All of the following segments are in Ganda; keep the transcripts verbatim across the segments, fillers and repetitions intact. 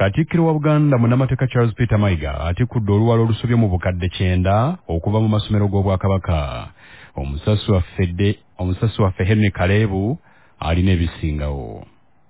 Katikkiro wa Buganda Munnamateeka Charles Peter Mayiga atikkudde oluwalo olusobye mu bukadde kyenda okuva mu masomero g'Obwakabaka. Omusasi waffe de omusasi waffe Henry Kalebu alina ebisingawo.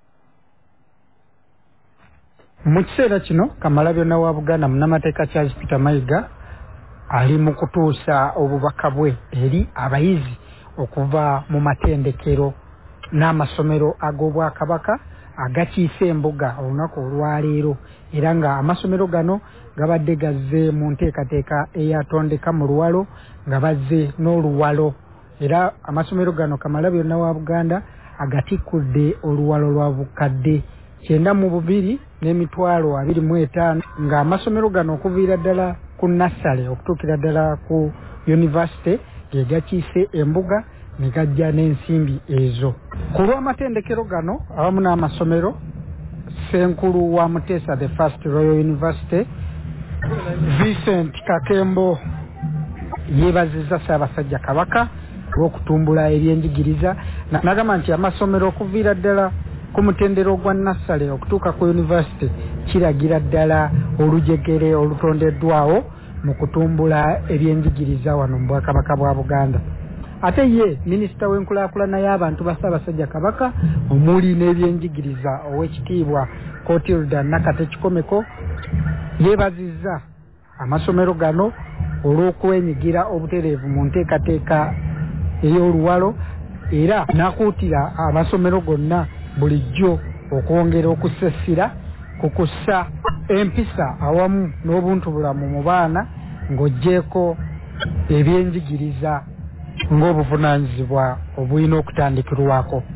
Mu kiseera kino Kamalabyonna wa Buganda Munnamateeka Charles Peter Mayiga ali mu kutuusa obubaka bwe eri abayizi okuva mu matendekero n'amasomero ag'Obwakabaka agakiise embuga olunaku olwaleero, era nga amasomero gano gabadde gazze mu nteekateeka eyatondeka mu luwalo nga bazze n'oluwalo, era amasomero gano Kamalabyonna wa Buganda agatikkudde oluwalo lwa bukadde kyenda mu bubiri n'emitwalo abiri mu etaano, nga amasomero gano okuviira ddala ku nassale okutuukira ddala ku yunivasite ge gakiise embuga ne gajja n'ensimbi ezo. Ku lw'amatendekero gano awamu n'amasomero, Ssenkulu wa Muteesa the First Royal University Vincent Kakembo yeebazizza Ssaabasajja Kabaka olw'okutumbula ebyenjigiriza, n'agamba nti amasomero okuviira ddala ku mutendero gwa nassale okutuuka ku yunivasite kiragira ddala olujegere olutondeddwawo mu kutumbula ebyenjigiriza wano mu Bwakabaka bwa Buganda. Ate ye minisita w'enkulaakulana y'abantu ba Ssaabasajja Kabaka omuli n'ebyenjigiriza ow'ekitiibwa Kotilda Nakate Kikomeko yeebazizza amasomero gano olw'okwenyigira obutereevu mu nteekateeka ey'oluwalo, era n'akuutira amasomero gonna bulijjo okwongera okusesira ku kussa empisa awamu n'obuntubulamu mu baana ng'oggyeko ebyenjigiriza ng'obuvunaanyizibwa obulina okutandikirwako.